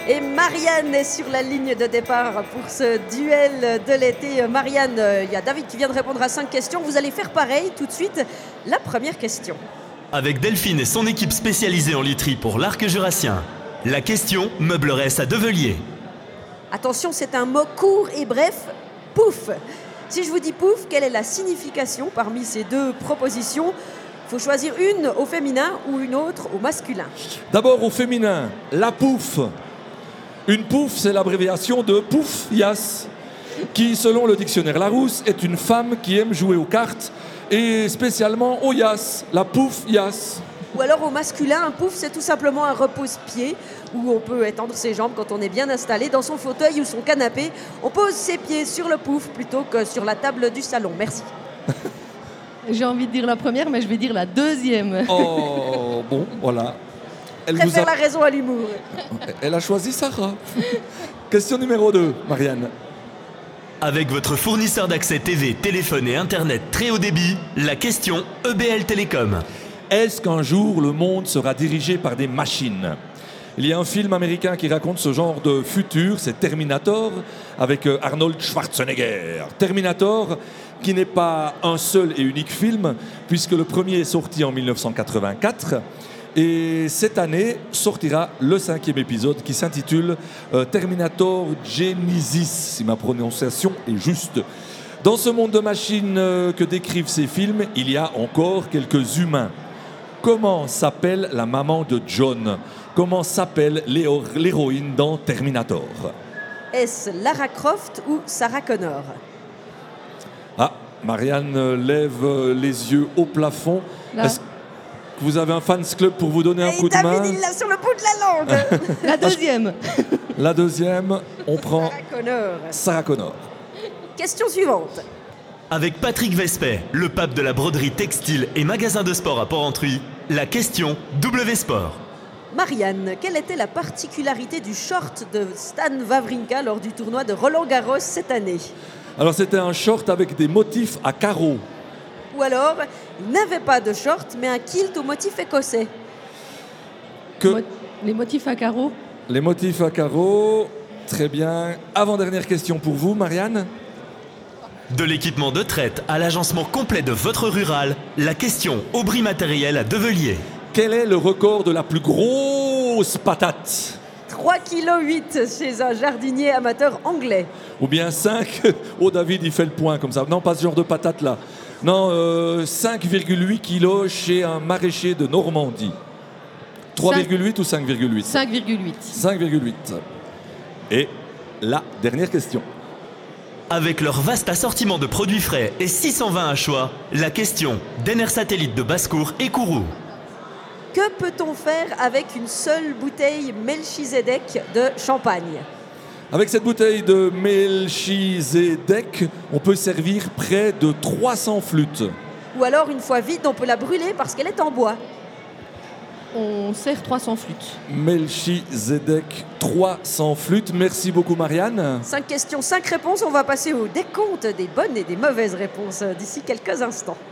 Et Marianne est sur la ligne de départ pour ce duel de l'été. Marianne, il y a David qui vient de répondre à 5 questions. Vous allez faire pareil tout de suite. La première question. Avec Delphine et son équipe spécialisée en literie pour l'arc jurassien, la question meubleresse à Develier. Attention, c'est un mot court et bref, pouf. Si je vous dis pouf, quelle est la signification parmi ces deux propositions ? Il faut choisir une au féminin ou une autre au masculin. D'abord au féminin, la pouf. Une pouf, c'est l'abréviation de pouf Yass, qui, selon le dictionnaire Larousse, est une femme qui aime jouer aux cartes et spécialement au Yass, la pouf Yass. Ou alors au masculin, un pouf, c'est tout simplement un repose-pied où on peut étendre ses jambes quand on est bien installé dans son fauteuil ou son canapé. On pose ses pieds sur le pouf plutôt que sur la table du salon. Merci. J'ai envie de dire la première, mais je vais dire la deuxième. Oh, bon, voilà. Elle Préfère la raison à l'humour. Elle a choisi Sarah. Question numéro 2, Marianne. Avec votre fournisseur d'accès TV, téléphone et Internet très haut débit, la question EBL Télécom. Est-ce qu'un jour le monde sera dirigé par des machines ? Il y a un film américain qui raconte ce genre de futur, c'est Terminator, avec Arnold Schwarzenegger. Terminator, qui n'est pas un seul et unique film, puisque le premier est sorti en 1984. Et cette année sortira le 5e épisode qui s'intitule Terminator Genesis, si ma prononciation est juste. Dans ce monde de machines que décrivent ces films, il y a encore quelques humains. Comment s'appelle la maman de John ? Comment s'appelle l'héroïne dans Terminator ? Est-ce Lara Croft ou Sarah Connor ? Ah, Marianne lève les yeux au plafond. Là. Est-ce que vous avez un fans club pour vous donner un coup de main ? David, il l'a sur le bout de la langue. La deuxième. La deuxième, on prend Sarah Connor. Sarah Connor. Question suivante. Avec Patrick Vespet, le pape de la broderie textile et magasin de sport à Port-Entruy, la question W Sport. Marianne, quelle était la particularité du short de Stan Wawrinka lors du tournoi de Roland-Garros cette année ? Alors c'était un short avec des motifs à carreaux. Ou alors, il n'avait pas de short, mais un kilt au motif écossais. Les motifs à carreaux. Les motifs à carreaux, très bien. Avant-dernière question pour vous, Marianne. De l'équipement de traite à l'agencement complet de votre rural, la question Aubry Matériel à Develier. Quel est le record de la plus grosse patate ? 3,8 kg chez un jardinier amateur anglais. Ou bien 5 ? Oh, David, il fait le point comme ça. Non, pas ce genre de patate là. Non, 5,8 kg chez un maraîcher de Normandie. 3,8 ou 5,8 ? 5,8. 5,8. Et la dernière question. Avec leur vaste assortiment de produits frais et 620 à choix, la question Denner Satellite de Basse-Cour et Kourou. Que peut-on faire avec une seule bouteille Melchizedek de champagne ? Avec cette bouteille de Melchizedek, on peut servir près de 300 flûtes. Ou alors, une fois vide, on peut la brûler parce qu'elle est en bois. On sert 300 flûtes. Melchizedek, 300 flûtes. Merci beaucoup, Marianne. 5 questions, 5 réponses. On va passer au décompte des bonnes et des mauvaises réponses d'ici quelques instants.